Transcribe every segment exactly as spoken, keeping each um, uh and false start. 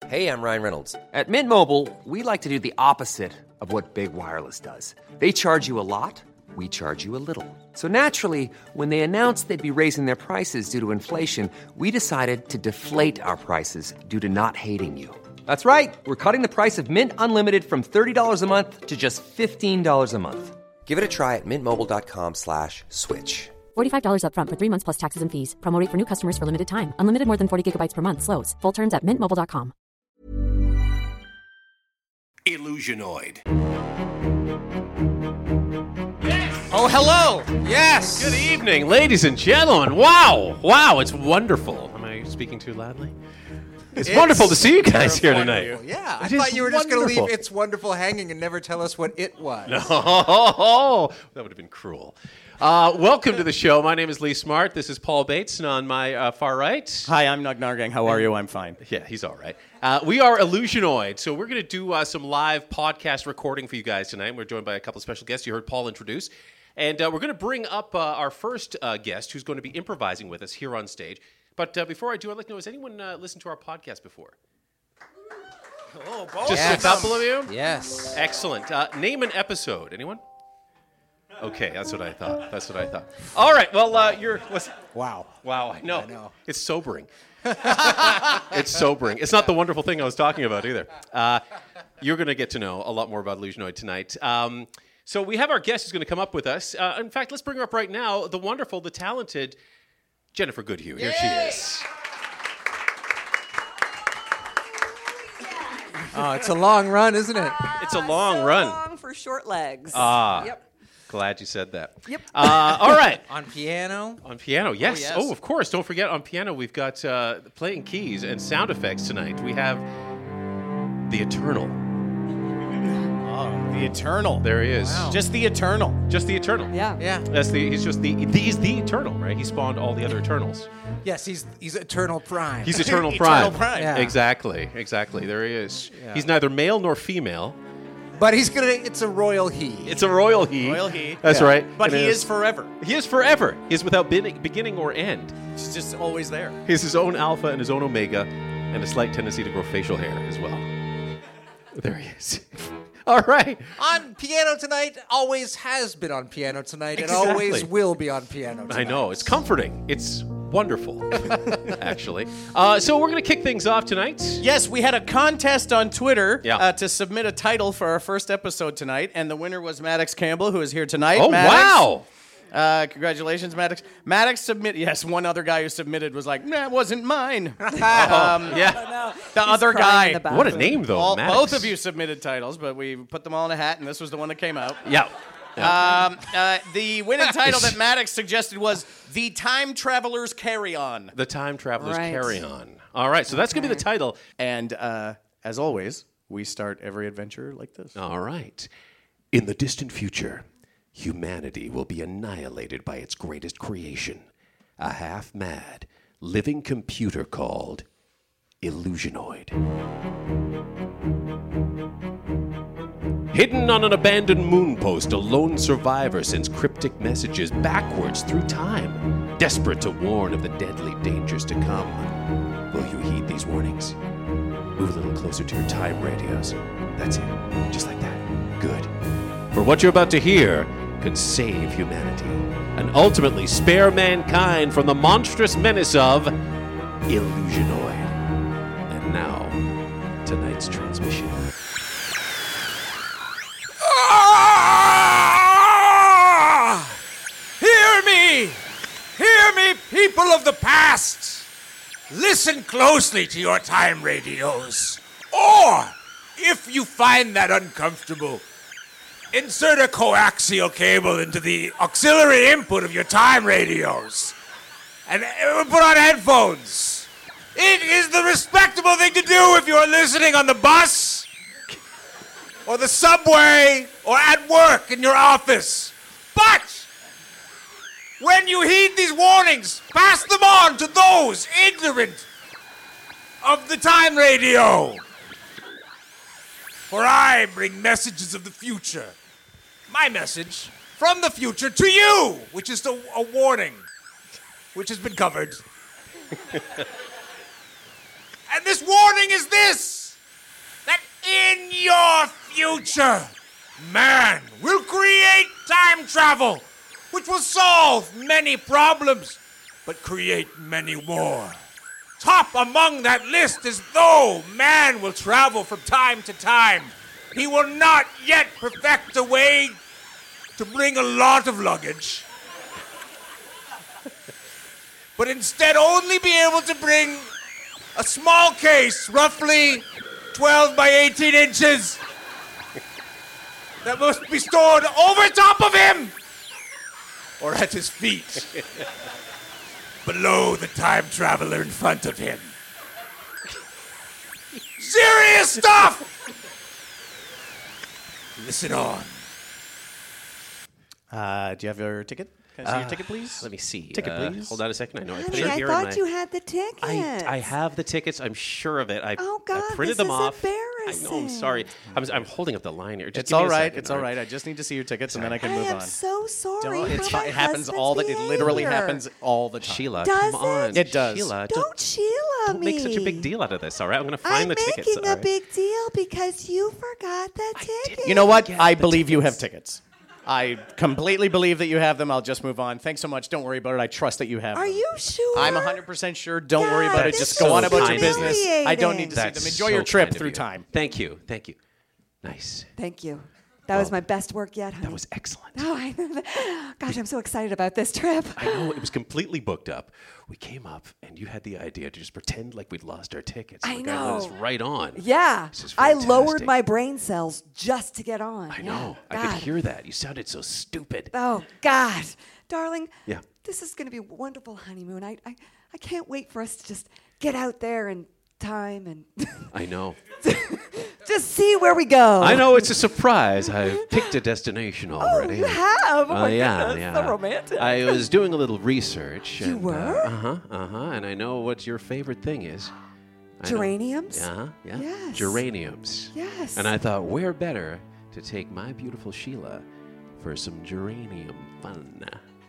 Hey, I'm Ryan Reynolds. At Mint Mobile, we like to do the opposite of what Big Wireless does. They charge you a lot, we charge you a little. So naturally, when they announced they'd be raising their prices due to inflation, we decided to deflate our prices due to not hating you. That's right. We're cutting the price of Mint Unlimited from thirty dollars a month to just fifteen dollars a month. Give it a try at mintmobile.com slash switch. forty-five dollars up front for three months plus taxes and fees. Promo rate for new customers for limited time. Unlimited more than forty gigabytes per month. Slows full terms at mint mobile dot com. Illusionoid. Oh, hello. Yes. Good evening, ladies and gentlemen. Wow. Wow, it's wonderful. Am I speaking too loudly? It's, it's wonderful to see you guys here tonight. Yeah, I It thought is you were just going to wonderful. leave It's Wonderful hanging and never tell us what it was. Oh, that would have been cruel. Uh, welcome to the show. My name is Lee Smart. This is Paul Bates, and on my uh, far right... Hi, I'm Nug Nargang. How are you? I'm fine. Yeah, he's all right. Uh, we are Illusionoid, so we're going to do uh, some live podcast recording for you guys tonight. We're joined by a couple of special guests. You heard Paul introduce. And uh, we're going to bring up uh, our first uh, guest, who's going to be improvising with us here on stage. But uh, before I do, I'd like to know, has anyone uh, listened to our podcast before? Oh, both. Just Yes. a couple of you? Yes. Excellent. Uh, name an episode. Anyone? Okay, that's what I thought. That's what I thought. All right. Well, uh, you're. What's, Wow. wow, I know. I know. It's sobering. It's sobering. It's not the wonderful thing I was talking about either. Uh, you're going to get to know a lot more about Illusionoid tonight. Um, so we have our guest who's going to come up with us. Uh, in fact, let's bring her up right now. The wonderful, the talented Jennifer Goodhue. Here she is. Oh, it's a long run, isn't it? It's a long run. Long for short legs. Ah. Yep. Glad you said that. Yep. Uh, all right. On piano. On piano, yes. yes. Oh, of course. Don't forget, on piano, we've got uh, playing keys and sound effects tonight. We have the Eternal. Oh, the Eternal. There he is. Wow. Just the Eternal. Just the Eternal. Yeah. Yeah. That's the. He's just the. He's the Eternal, right? He spawned all the other Eternals. Yes, he's he's Eternal Prime. He's Eternal Eternal Prime. Prime. Yeah. Exactly. Exactly. There he is. Yeah. He's neither male nor female. But he's gonna. It's a royal he. It's a royal he. Royal he. That's Yeah. right. But And he it is forever. He is forever. He is without bin- beginning or end. He's just always there. He has his own alpha and his own omega, and a slight tendency to grow facial hair as well. There he is. All right. On piano tonight. Always has been on piano tonight, and Exactly. always will be on piano tonight. I know. It's comforting. It's wonderful, actually. Uh, so we're going to kick things off tonight. Yes, we had a contest on Twitter Yeah. uh, to submit a title for our first episode tonight, and the winner was Maddox Campbell, who is here tonight. Oh, Maddox, wow. Uh, congratulations, Maddox. Maddox submit. Yes, one other guy who submitted was like, "Nah, it wasn't mine." um, Yeah. the He's other crying guy. in the What a bathroom. name, though. All, Maddox. both of you submitted titles, but we put them all in a hat, and this was the one that came out. Yeah. Um, uh, the winning title that Maddox suggested was "The Time Traveler's Carry On," The Time Traveler's Right. Carry On. All right. So that's going to be the title. and uh, as always, we start every adventure like this. All right. In the distant future, humanity will be annihilated by its greatest creation, a half-mad, living computer called Illusionoid. Hidden on an abandoned moon post, a lone survivor sends cryptic messages backwards through time, desperate to warn of the deadly dangers to come. Will you heed these warnings? Move a little closer to your time radios. That's it. Just like that. Good. For what you're about to hear could save humanity and ultimately spare mankind from the monstrous menace of Illusionoid. And now, tonight's transmission. Ah! Hear me! Hear me, people of the past! Listen closely to your time radios. Or, if you find that uncomfortable, insert a coaxial cable into the auxiliary input of your time radios. And uh, put on headphones. It is the respectable thing to do if you're listening on the bus, or the subway, or at work in your office. But when you heed these warnings, pass them on to those ignorant of the time radio. For I bring messages of the future. My message from the future to you, which is a, a warning, which has been covered. And this warning is this. future, man will create time travel, which will solve many problems, but create many more. Top among that list is though man will travel from time to time, he will not yet perfect a way to bring a lot of luggage, but instead only be able to bring a small case, roughly twelve by eighteen inches, that must be stored over top of him or at his feet, below the time traveler in front of him. Serious stuff! Listen on. Uh, do you have your ticket? Can I see your ticket, please? Let me see. Ticket, Uh, please. Hold on a second. I know I put Honey, it I here. thought in my, you had the tickets. I, I have the tickets. I'm sure of it. I, Oh, I God, printed this them is off. I know. I'm embarrassing. sorry. I'm, I'm holding up the line here. Just It's give me all a right. second, It's all right. I just need to see your tickets, and then I can I move am on. so sorry. Don't, it's for fine. my It happens husband's all the. It literally behavior. happens all the time. Sheila, Does come on. it? It does. Sheila, Don't don't, Sheila don't me. make such a big deal out of this, all right? I'm going to find I'm the tickets. making all a right? big deal because you forgot the ticket. You know what? Get I the believe you tickets. have tickets. I completely believe that you have them. I'll just move on. Thanks so much. Don't worry about it. I trust that you have Are them. you sure? I'm one hundred percent sure. Don't worry God, about it. this Just is go on about your kind of you. business. I don't need to see That's them. Enjoy so your trip kind of through you. time. Thank you. Thank you. Nice. Thank you. That was my best work yet, honey. That was excellent. Oh, I, gosh, I'm so excited about this trip. I know it was completely booked up. We came up, and you had the idea to just pretend like we'd lost our tickets. I The guy let us know. right on. Yeah, This is I fantastic. lowered my brain cells just to get on. I Yeah, know. I God. could hear that. You sounded so stupid. Oh God, darling. Yeah. This is going to be a wonderful honeymoon. I, I, I can't wait for us to just get out there in time and I know. just see where we go. I know it's a surprise. I've picked a destination Oh, already. you have? Oh, Uh, my yeah, goodness, yeah. so romantic. I was doing a little research. You and, were? Uh huh. Uh huh. And I know what your favorite thing is. I know. Geraniums? Uh huh. Yeah. Yes. Geraniums. Yes. And I thought, where better to take my beautiful Sheila for some geranium fun?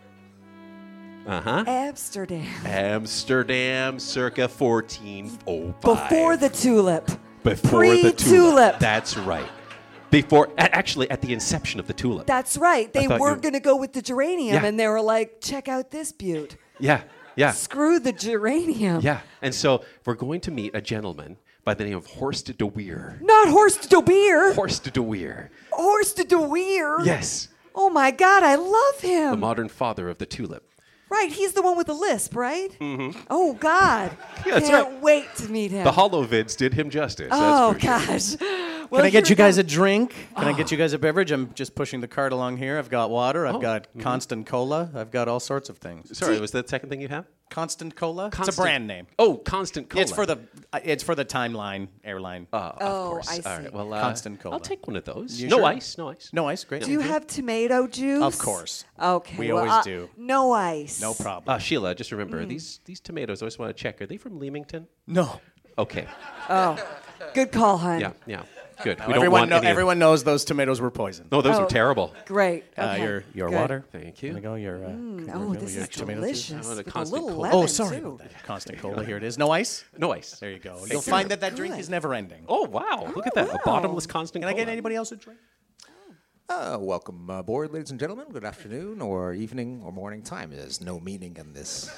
Uh huh. Amsterdam. Amsterdam, circa fourteen oh five. Before the tulip. Before the tulip. Pre-tulip. That's right. Before, a- actually, at the inception of the tulip. That's right. They thought were you- going to go with the geranium, Yeah. and they were like, check out this beaut. Yeah, yeah, Screw the geranium. yeah. And so we're going to meet a gentleman by the name of Horst de Weer. Not Horst de Beer. Horst de Weer. Horst de Weer. Yes, Oh, my God, I love him. the modern father of the tulip. Right, he's the one with the lisp, right? Mm-hmm. Oh, God. Yeah, that's Can't right. wait to meet him. The Holovids did him justice. Oh, that's for sure. gosh. Can I get you guys a drink? Can I get you guys a beverage? I'm just pushing the cart along here. I've got water. I've Oh, got Constant Cola. I've got all sorts of things. Sorry, was that the second thing you have? Constant Cola? Constant- It's a brand name. Oh, Constant Cola. It's for the uh, it's for the Timeline airline. Uh, of Oh, course. I All see. right. Well, uh, Constant Cola. I'll take one of those. You no sure? ice. No ice. no ice, great. Do you have tomato juice? Of course. Okay. We well, always uh, do. No ice. No problem. Uh, Sheila, just remember Mm. these these tomatoes. I always want to check. Are they from Leamington? No. Okay. Oh, good call, hon. Yeah. Yeah. Good. We don't everyone, want know, any of- everyone knows those tomatoes were poisoned. No, those Oh. are terrible. Great. Uh, Okay. your your Good. water. Thank you. There we go. Your, uh, can Oh, you this your is tomato juice? delicious. I want a With a constant little cola. lemon, Oh, sorry too. about that. Constant Cola. Here it is. No ice? No ice. There you go. Thank You'll you. find that that drink Good. is never ending. Oh wow! Look at that. A wow. bottomless constant. Can I get Cola. anybody else a drink? Uh, welcome aboard, ladies and gentlemen. Good afternoon, or evening, or morning. Time is no meaning in this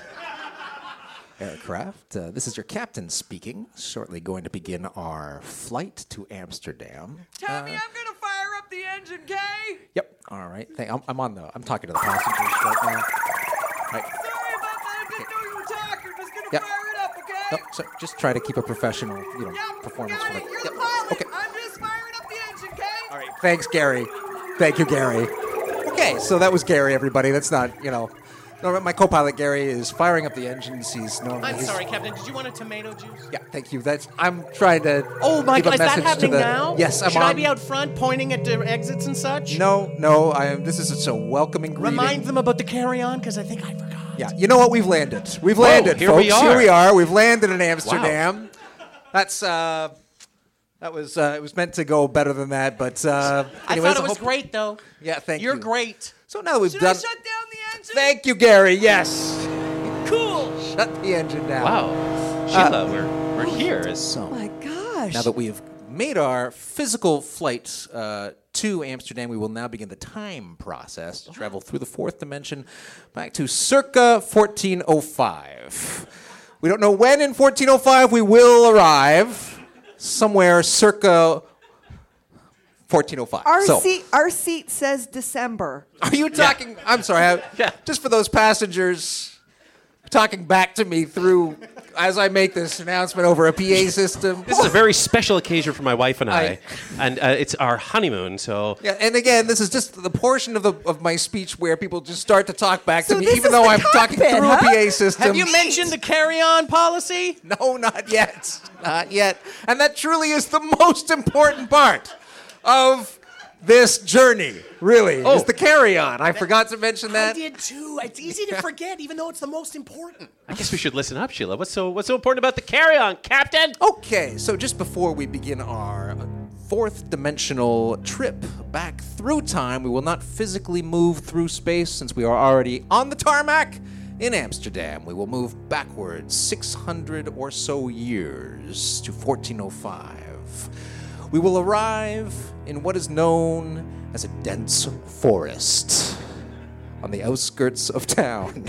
aircraft. Uh, this is your captain speaking. Shortly going to begin our flight to Amsterdam. Tommy, I'm going to fire up the engine, Kay. Yep. All right. Thank, I'm, I'm on the. I'm talking to the passengers right now. Right. Sorry about that. I didn't know you were talking. Just going to Yep. fire it up, okay? No, so just try to keep a professional, you know, Yeah, performance. got for it. the- You're Yep. the pilot. Okay. I'm just firing up the engine, Kay. All right. Thanks, Gary. Thank you, Gary. Okay, so that was Gary, everybody. That's not, you know. No, my co-pilot Gary is firing up the engines. He's normally. I'm he's- sorry, Captain. Did you want a tomato juice? Yeah, thank you. That's. I'm trying to. Oh my give a God! Is that message to happening the, now? Yes, I'm Should on. I be out front pointing at the exits and such? No, no. I am. This is such a welcoming greeting. Remind them about the carry-on because I think I forgot. Yeah, you know what? We've landed. We've landed, here folks. we are. Here we are. We've landed in Amsterdam. That's. uh That was. uh It was meant to go better than that, but. uh I anyways, thought it was hope- great though. Yeah, thank You're you. great. So now that we've Should done. I shut down the engine? Thank you, Gary. Yes. Cool. Shut the engine down. Wow, Sheila, we're we're here. Is So Oh, my gosh. now that we've made our physical flight uh, to Amsterdam, we will now begin the time process to travel through the fourth dimension back to circa fourteen oh five. We don't know when in fourteen oh five we will arrive. Somewhere circa fourteen oh five. Our so, seat, our seat says December. are you talking? I'm sorry. I, Yeah. Just for those passengers talking back to me through as I make this announcement over a P A system. This is a very special occasion for my wife and I, I- and uh, it's our honeymoon. So Yeah, and again, this is just the portion of the of my speech where people just start to talk back So to me, this even is though the I'm talking cockpit, through huh? a P A system. Have you mentioned the carry-on policy? No, not yet. Not yet. And that truly is the most important part of this journey, really, Oh. is the carry-on. I forgot to mention I that. did too. It's easy to forget, even though it's the most important. I guess we should listen up, Sheila. What's so What's so important about the carry-on, Captain? Okay, so just before we begin our fourth dimensional trip back through time, we will not physically move through space since we are already on the tarmac in Amsterdam. We will move backwards six hundred or so years to fourteen oh five. We will arrive in what is known as a dense forest on the outskirts of town.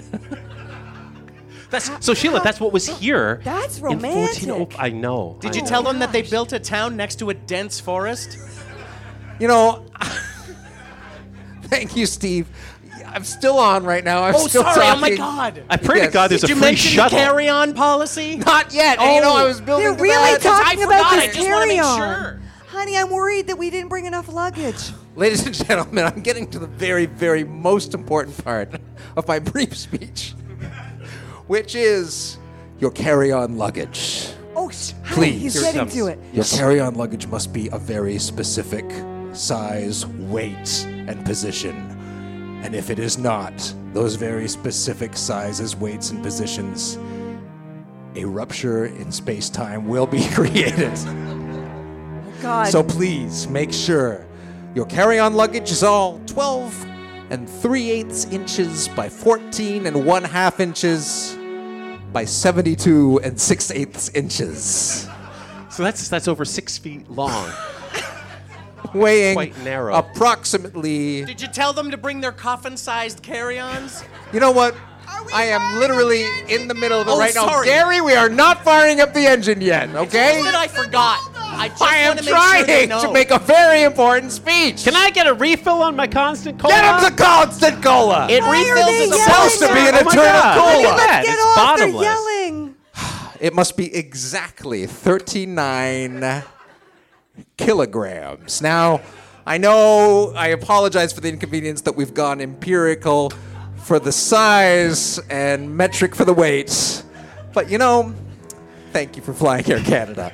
That's so, Sheila. That's what was here. That's in fourteen oh romantic. I know. Did I you know. tell them that they built a town next to a dense forest? You know, thank you, Steve. I'm still on right now. I'm Oh, still sorry. Oh, talking. my God. I pray Yes. to God there's Did a you free mention shuttle. the carry-on policy? Not yet. And you know, I was building They're to really that. talking I about forgot. I this just wanna make carry-on. sure. Honey, I'm worried that we didn't bring enough luggage. Ladies and gentlemen, I'm getting to the very, very most important part of my brief speech, which is your carry-on luggage. Oh, sh- honey, Please. he's Here it getting comes. to it. Your carry-on luggage must be a very specific size, weight, and position. And if it is not those very specific sizes, weights, and positions, a rupture in space-time will be created. God. So please make sure your carry-on luggage is all twelve and three eighths inches by fourteen and one half inches by seventy-two and six eighths inches. So that's that's over six feet long. Weighing Quite narrow. approximately. Did you tell them to bring their coffin-sized carry-ons? You know what? I am literally in the middle of it Oh, right now. sorry. Gary, we are not firing up the engine yet, okay? Just that I forgot. I just I am want to make sure they trying know. to make a very important speech. Can I get a refill on my constant cola? Get him the constant cola? It Why are refills they as a yelling supposed to be an Oh my eternal God. cola. Look at that. Get It's off, bottomless. they're yelling. It must be exactly thirty-nine kilograms. Now, I know I apologize for the inconvenience that we've gone empirical for the size and metric for the weight. But you know, thank you for flying Air Canada.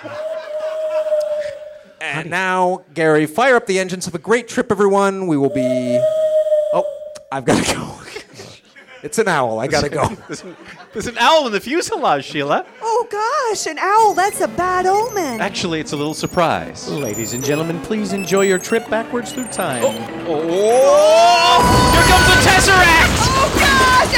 And now, Gary, fire up the engines. Have a great trip, everyone. We will be. Oh, I've got to go. It's an owl. I got to go. There's an owl in the fuselage, Sheila. Oh, gosh, an owl. That's a bad omen. Actually, it's a little surprise. Ladies and gentlemen, please enjoy your trip backwards through time. Oh! Here comes the Tesseract! Oh, gosh,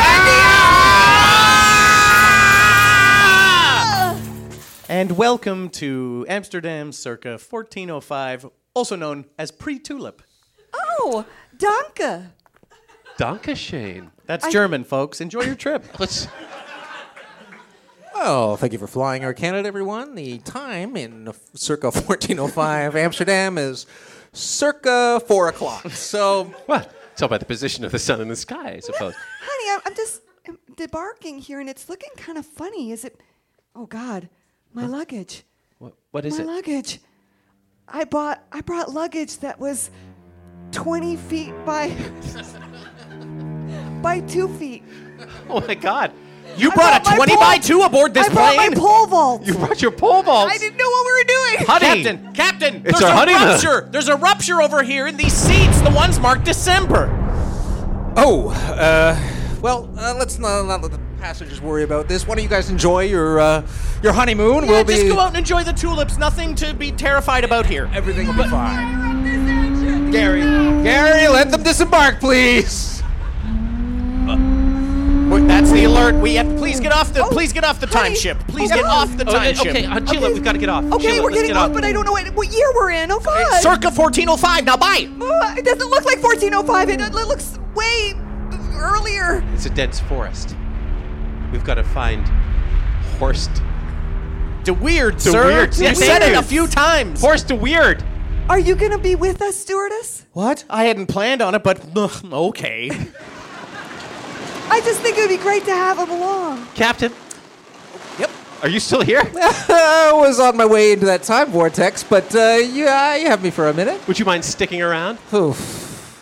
And welcome to Amsterdam circa fourteen oh five, also known as pre-tulip. Oh, Danke. Dankeschön. That's German, folks. Enjoy your trip. Let's. Well, thank you for flying Air Canada, everyone. The time in circa fourteen oh five Amsterdam is circa four o'clock. So, What? Tell by the position of the sun in the sky, I suppose. Honey, I'm, I'm just I'm debarking here, and it's looking kind of funny. Is it? Oh, God, my luggage. What, what is my it? luggage. I bought I brought luggage that was twenty feet by by two feet. Oh my God! You I brought brought a my twenty pole- by two aboard this I brought plane? my pole vault. You brought your pole vaults. I didn't know what we were doing. Honey. Captain, Captain, It's there's our a honeymoon. rupture. There's a rupture over here in these seats. The ones marked December. oh, uh, well, uh, let's not, not let the passengers worry about this. Why don't you guys enjoy your uh, your honeymoon? Yeah, we'll just be go out and enjoy the tulips. Nothing to be terrified about here. everything will be fine. Gary, Gary, let them disembark, please. What That's the alert. We have. Please get off the. Oh, please get off the time honey. ship. Please Oh, get God. off the Oh, time okay, ship. okay, uh, Sheila, we've got to get off. Okay, Sheila, we're let's getting get off, but I don't know what, what year we're in. Oh, God. Circa fourteen oh five. Now bye. Oh, it doesn't look like fourteen oh five. It, it looks way earlier. It's a dense forest. We've got to find Horst. De Weird, De sir. Weird, You yes, said thank it you. a few times. Horst De Weird. Are you going to be with us, stewardess? What? I hadn't planned on it, but ugh, okay. I just think it would be great to have him along. Captain. Yep. Are you still here? I was on my way into that time vortex, but uh, you, uh, you have me for a minute. Would you mind sticking around? Oof.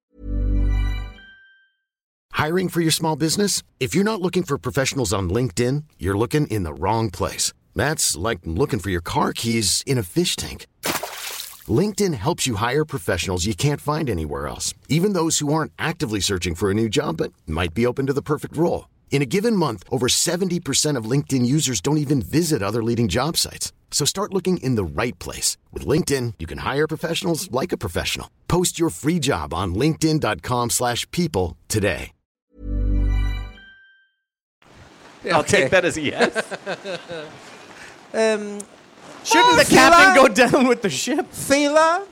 Hiring for your small business? If you're not looking for professionals on LinkedIn, you're looking in the wrong place. That's like looking for your car keys in a fish tank. LinkedIn helps you hire professionals you can't find anywhere else, even those who aren't actively searching for a new job but might be open to the perfect role. In a given month, over seventy percent of LinkedIn users don't even visit other leading job sites. So start looking in the right place. With LinkedIn, you can hire professionals like a professional. Post your free job on linkedin.com slash people today. I'll Okay. take that as a yes. Um, Shouldn't Oh, the Sheila? captain go down with the ship? Sheila?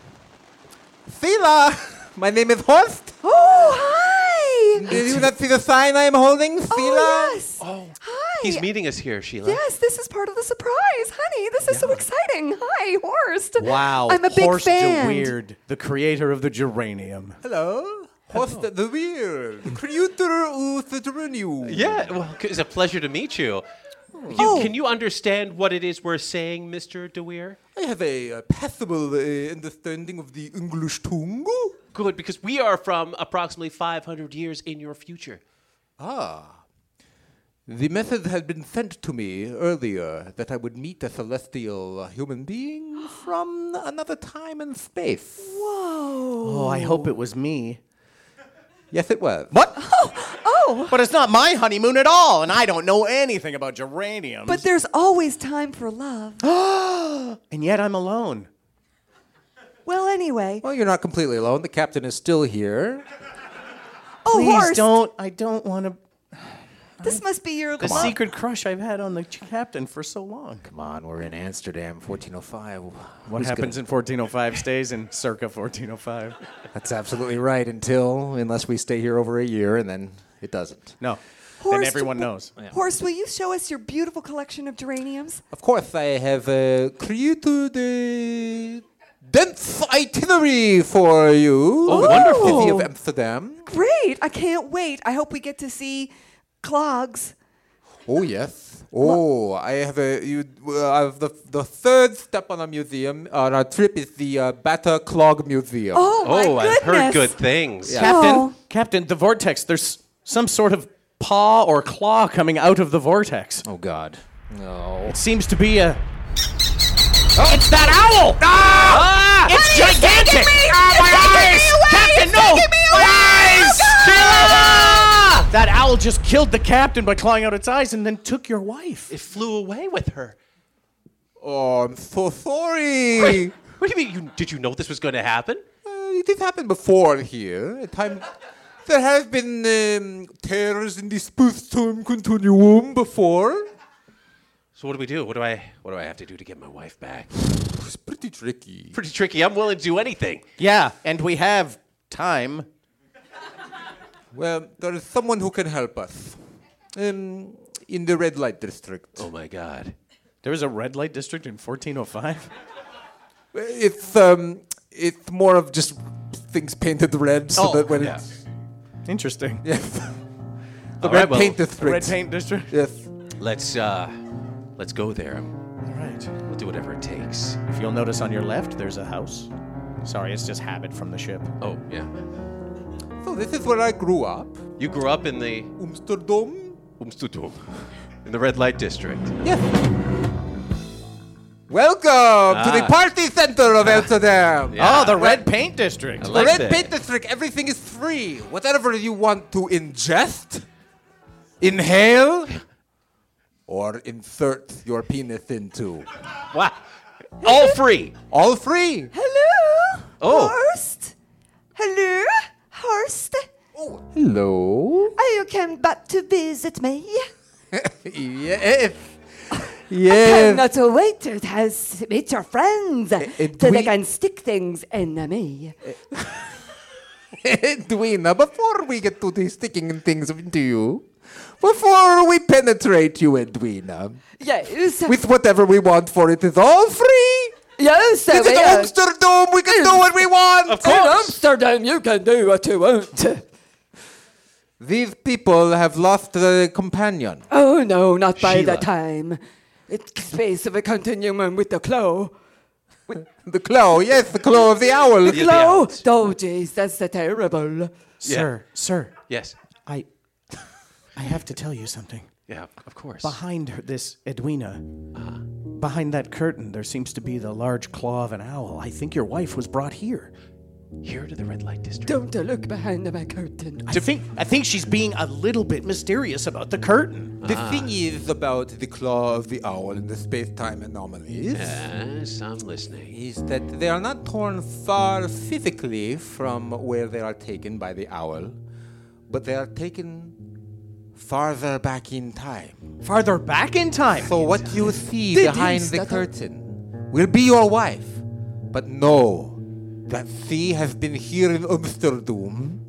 Sheila! My name is Horst. Oh, hi. Did you not see the sign I am holding, Sheila? Oh, yes. Oh, Hi. he's meeting us here, Sheila. Yes, this is part of the surprise. Honey, this is so exciting. Hi, Horst. Wow. I'm a big Horst fan. De Weird, the creator of the geranium. Hello. Horst the Weird, the creator of the geranium. Yeah, well, it's a pleasure to meet you. You, Oh. Can you understand what it is we're saying, Mister De Weir? I have a uh, passable uh, understanding of the English tongue. Good, because we are from approximately five hundred years in your future. Ah. The message had been sent to me earlier that I would meet a celestial uh, human being from another time and space. Whoa. Oh, I hope it was me. Yes, it was. What? Oh, But it's not my honeymoon at all, and I don't know anything about geraniums. but there's always time for love. and yet I'm alone. Well, anyway. Well, you're not completely alone. The captain is still here. Oh, Please Horst. don't. I don't want to. This must be your The love. secret crush I've had on the captain for so long. Come on, we're in Amsterdam, fourteen oh five. What happens in fourteen oh five stays in circa fourteen oh five. That's absolutely right. Until, unless we stay here over a year, and then it doesn't. No. Horst, then everyone knows. Horst, will you show us your beautiful collection of geraniums? Of course, I have uh, created a dense itinerary for you. Oh, wonderful. City of Amsterdam. Great. I can't wait. I hope we get to see clogs. Oh yes. Oh, I have a you. Uh, I have the the third step on a museum on our trip is the uh, Bata Clog Museum. Oh, my Oh, goodness. I've heard good things. Yeah. Captain, Oh. Captain, the vortex. There's some sort of paw or claw coming out of the vortex. Oh God. No. It seems to be a. Oh, it's that owl! Ah! It's gigantic! Ah, my eyes! Captain, no! My eyes! Sheila! That owl just killed the captain by clawing out its eyes and then took your wife. It flew away with her. Oh, I'm so sorry. What do you mean? You, did you know this was going to happen? Uh, it did happen before here. At time, there have been um, tears in the space-time continuum before. So what do we do? What do I what do I have to do to get my wife back? It's pretty tricky. Pretty tricky. I'm willing to do anything. Yeah, and we have time. Well, there is someone who can help us. Um, in the red light district. Oh my God. There was a red light district in fourteen oh five? It's um, it's more of just things painted red, so Oh, that when yeah. it's Interesting. yes, the All red right, well, paint The district. red paint district? Yes. Let's uh let's go there. All right. We'll do whatever it takes. If you'll notice on your left, there's a house. Sorry, it's just habit from the ship. Oh, yeah. So this is where I grew up. You grew up in the Amsterdam. Umstudum, in the red light district. Yes. Welcome to the Ah. party center of Amsterdam. Yeah. Oh, the red paint district. I The like red that. paint district, everything is free. Whatever you want to ingest, inhale, or insert your penis into. Wow. All free. All free. Hello? Oh. Horst? Hello? Horst? Oh, hello. Are you came back to visit me. Yes. I Yes. cannot wait to has- meet your friends so Edwina- they can stick things in me. Edwina, before we get to the sticking things into you, before we penetrate you, Edwina, Yes. with whatever we want for it is all free. Yes, This is we are. Amsterdam. We can do what we want. Of In course. Amsterdam, you can do what you want. These people have lost a companion. Oh, no, not by Sheila. the time. It's space of a continuum with the claw. The claw, yes, the claw of the owl. The claw? Oh, jeez, that's the terrible. Sir, sir, Yes. I I have to tell you something. Yeah, of course. Behind her, this Edwina, behind that curtain, there seems to be the large claw of an owl. I think your wife was brought here. Here to the red light district. Don't look behind my curtain. I think I think she's being a little bit mysterious about the curtain. The thing is about the claw of the owl and the space-time anomalies Yes, I'm listening. is that they are not torn far physically from where they are taken by the owl, but they are taken farther back in time. Farther back in time. So what you see Did behind you the stutter? curtain will be your wife, but know that she has been here in Amsterdam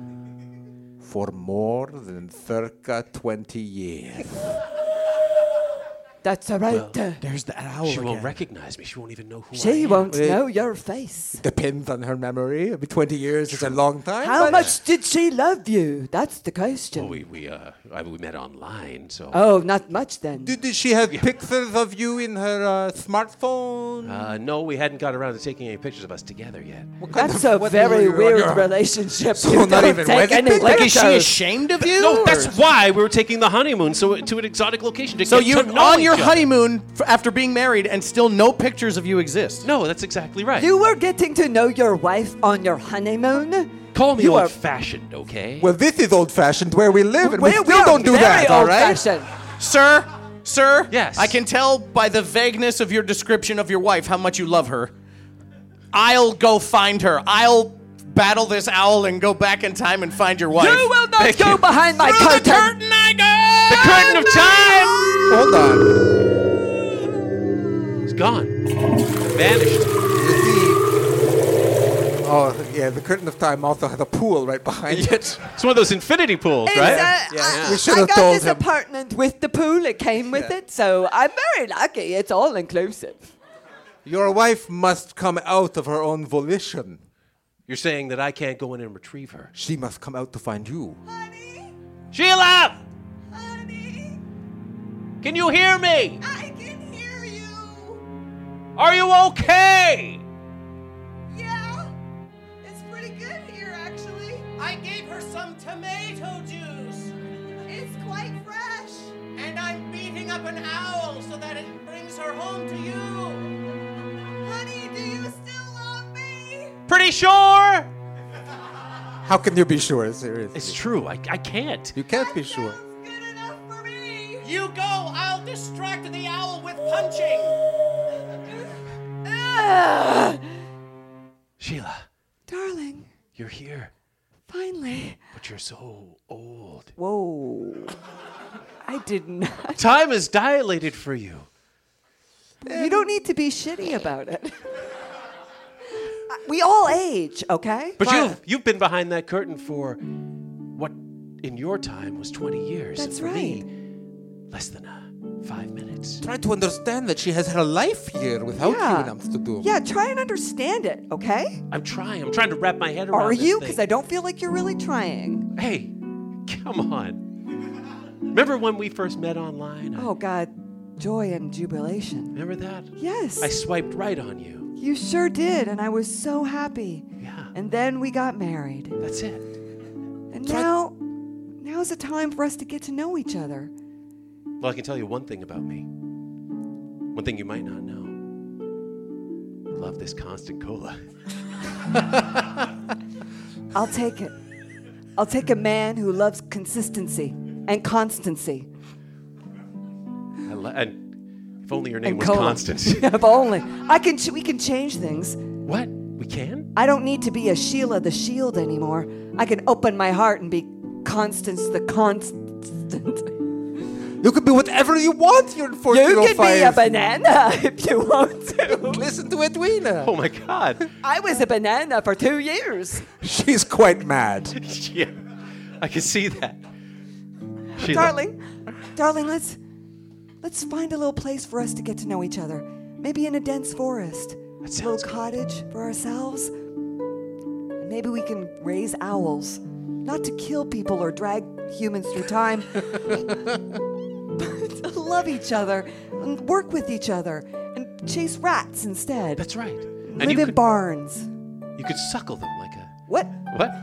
for more than circa twenty years. That's all right. There's the owl She again. won't recognize me. She won't even know who I She am. won't Well, know your face. Depends on her memory. I mean, twenty years is a long time. How but- much did she love you? That's the question. Well, we we uh I, we met online, so Oh, not much then. Did, did she have pictures of you in her uh, smartphone? uh no, we hadn't got around to taking any pictures of us together yet. That's a what very were you on weird your- relationship. So You not don't even take wedding any pictures? Like, is she pictures. ashamed of you? No, or- that's why we were taking the honeymoon, so to an exotic location to So get you're to know on your each other. honeymoon f- after being married, and still no pictures of you exist. No, that's exactly right. You were getting to know your wife on your honeymoon? Call me you are- old-fashioned, okay? Well, this is old-fashioned where we live, and we We're- still we are don't do very that, all right? old-fashioned. Sir, sir. Yes. I can tell by the vagueness of your description of your wife how much you love her. I'll go find her. I'll battle this owl and go back in time and find your wife. You will not Thank go you. behind my Through curtain. the curtain I go. The curtain of time! Hold on. It's gone. Vanished. You see? Oh, yeah, the curtain of time also has a pool right behind it. It's one of those infinity pools, It's, right? uh, Yeah, I, we should I have got told this him. apartment with the pool. It came with it, so I'm very lucky. It's all inclusive. Your wife must come out of her own volition. You're saying that I can't go in and retrieve her. She must come out to find you. Sheila! Honey, Can you hear me? I can hear you. Are you okay? Yeah, it's pretty good here, actually. I gave her some tomato juice, It's quite fresh. and I'm beating up an owl so that it brings her home to you. Honey, do you still love me? Pretty sure. How can you be sure, seriously? It's true. I, I can't. You can't be sure. Good enough for me. You go. I'll distract the owl with punching. Sheila, Darling, you're here, finally. but you're so old. Whoa. I did not. Time is dilated for you. You don't need to be shitty about it. We all age, okay? But you've you've been behind that curtain for what in your time was twenty years. That's and for right. me, less than uh, five minutes. Try to understand that she has her life here without Yeah. you in Amsterdam. Yeah, try and understand it, okay? I'm trying. I'm trying to wrap my head around Are this you? thing. Because I don't feel like you're really trying. Hey, come on. Remember when we first met online? I- Oh, God. Joy and jubilation. Remember that? Yes. I swiped right on you. You sure did, and I was so happy. Yeah. And then we got married. That's it. And now, now's the time for us to get to know each other. Well, I can tell you one thing about me. One thing you might not know. I love this constant cola. I'll take it. I'll take a man who loves consistency and constancy. I lo- and if only your name And was cola. Constance. If only. I can. Ch- we can change things. What? We can? I don't need to be a Sheila the Shield anymore. I can open my heart and be Constance the Constant. You can be whatever you want. You're fourteen You oh can be a five. banana if you want to. Listen to Edwina. Oh my God. I was a banana for two years. She's quite mad. Yeah, I can see that. Sheila. Darling, darling, let's let's find a little place for us to get to know each other. Maybe in a dense forest. A little cottage for ourselves. And maybe we can raise owls. Not to kill people or drag humans through time, but to love each other and work with each other and chase rats instead. That's right. Live And you in could, barns. you could suckle them like a... What? What?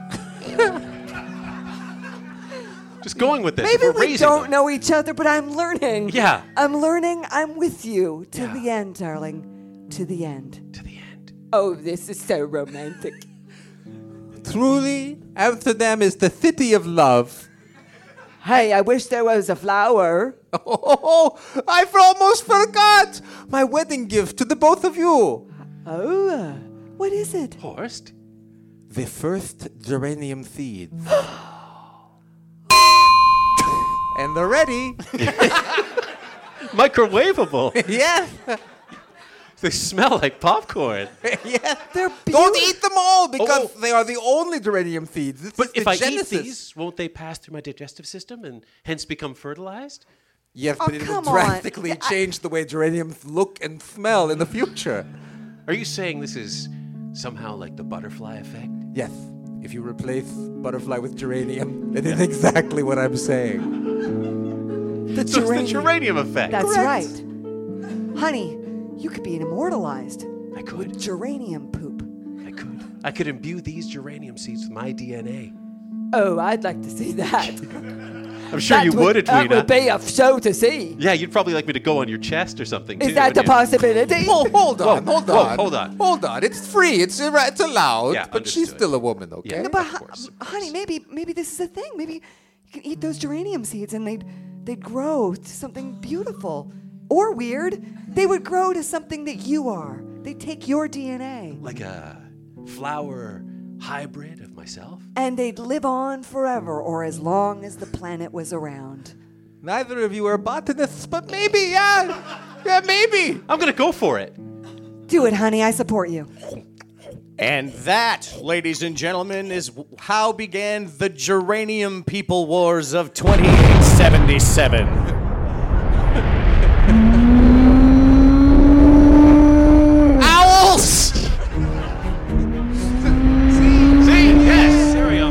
Just going with this. Maybe We're we raising don't them. know each other, but I'm learning. Yeah. I'm learning. I'm with you to Yeah. the end, darling. To the end. To the end. Oh, this is so romantic. Truly, Amsterdam is the city of love. Hey, I wish there was a flower. Oh, I almost forgot my wedding gift to the both of you. Oh, uh, what is it? Horst? The first geranium seeds. And they're ready. Microwavable. Yeah. They smell like popcorn. Yeah. They're Don't beautiful. eat them all because Oh. they are the only geranium seeds. This But is if the I genesis. eat these, won't they pass through my digestive system and hence become fertilized? Yes, Oh, but it will come on. drastically Yeah, I- change the way geraniums look and smell in the future. Are you saying this is somehow like the butterfly effect? Yes. If you replace butterfly with geranium, it is exactly what I'm saying. The So it's the geranium. geranium effect. That's Correct. right. Honey, you could be immortalized I could. with geranium poop. I could. I could imbue these geranium seeds with my D N A. Oh, I'd like to see that. I'm sure That you would, That Edwina. would be a show to see. Yeah, you'd probably like me to go on your chest or something, Is too, that a wouldn't you? possibility? Oh, hold on, Whoa, hold whoa, on. hold on. Hold on. It's free. It's ir- it's allowed. Yeah, but she's understood. still a woman, okay? Yeah. No, but Of hu- course, of honey, maybe maybe this is a thing. Maybe you can eat those geranium seeds and they'd they'd grow to something beautiful or weird. They would grow to something that you are. They take your D N A Like a flower hybrid of myself? and they'd live on forever or as long as the planet was around. Neither of you are botanists, but maybe, yeah. Yeah, maybe. I'm going to go for it. Do it, honey. I support you. And that, ladies and gentlemen, is w- how began the Geranium People Wars of twenty-eight seventy-seven. Owls! See? Yes, there we go.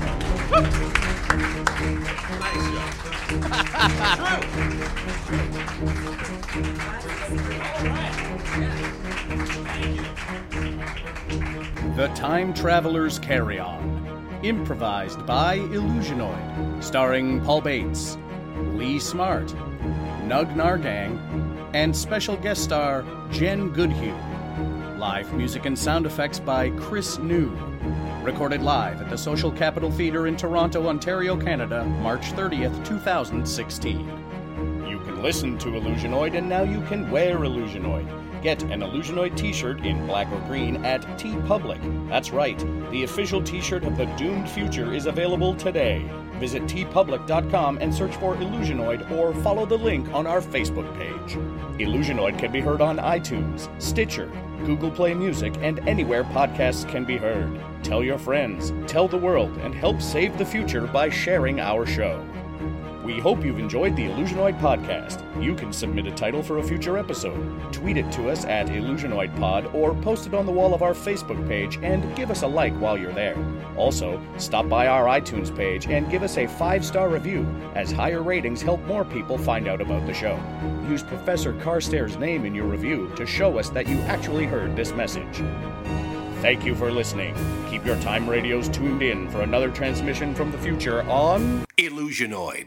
The Time Traveler's Carry On. Improvised by Illusionoid. Starring Paul Bates, Lee Smart, Nug Nargang, and special guest star Jen Goodhue. Live music and sound effects by Chris New. Recorded live at the Social Capital Theatre in Toronto, Ontario, Canada, March thirtieth, twenty sixteen. You can listen to Illusionoid, and now you can wear Illusionoid. Get an Illusionoid t-shirt in black or green at TeePublic. That's right, the official t-shirt of the Doomed Future is available today. Visit tee public dot com and search for Illusionoid or follow the link on our Facebook page. Illusionoid can be heard on iTunes, Stitcher, Google Play Music, and anywhere podcasts can be heard. Tell your friends, tell the world, and help save the future by sharing our show. We hope you've enjoyed the Illusionoid podcast. You can submit a title for a future episode. Tweet it to us at IllusionoidPod or post it on the wall of our Facebook page and give us a like while you're there. Also, stop by our iTunes page and give us a five-star review, as higher ratings help more people find out about the show. Use Professor Carstairs' name in your review to show us that you actually heard this message. Thank you for listening. Keep your time radios tuned in for another transmission from the future on Illusionoid.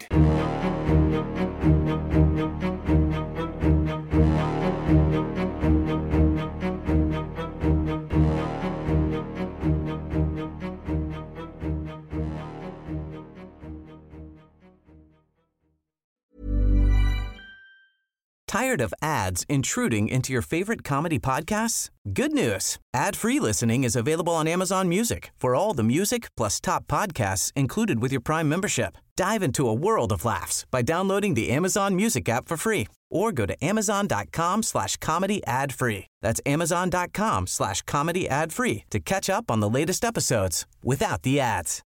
Tired of ads intruding into your favorite comedy podcasts? Good news. Ad-free listening is available on Amazon Music for all the music plus top podcasts included with your Prime membership. Dive into a world of laughs by downloading the Amazon Music app for free or go to amazon.com slash comedy ad free. That's amazon.com slash comedy ad free to catch up on the latest episodes without the ads.